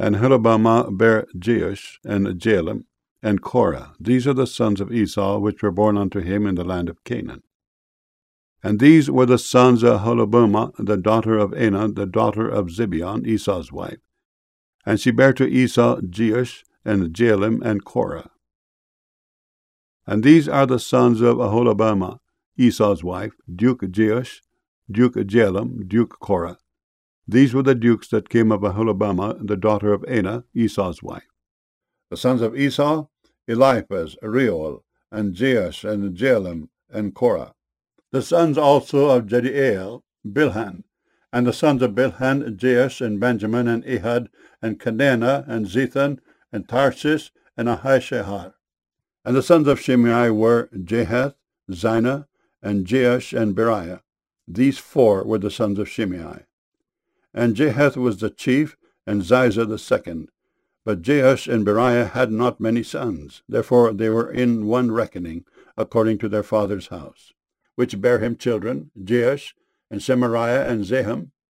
And Aholibamah bare Jeush, and Jalem, and Korah. These are the sons of Esau, which were born unto him in the land of Canaan. And these were the sons of Aholibamah, the daughter of Anah, the daughter of Zibeon, Esau's wife. And she bare to Esau Jeush, and Jalem, and Korah. And these are the sons of Aholibamah, Esau's wife, Duke Jeush, Duke Jalem, Duke Korah. These were the dukes that came of Aholibamah, the daughter of Anah, Esau's wife. The sons of Esau, Eliphaz, Reuel, and Jeush, and Jalem, and Korah. The sons also of Jediael, Bilhan. And the sons of Bilhan, Jeush, and Benjamin, and Ehud, and Kenana, and Zethan, and Tarshish, and Ahishahar. And the sons of Shimei were Jahath, Zinah, and Jeush, and Beriah. These four were the sons of Shimei. And Jahath was the chief, and Ziza the second. But Jeush and Beriah had not many sons. Therefore they were in one reckoning, according to their father's house, which bare him children, Jeush, and Semariah, and Zaham,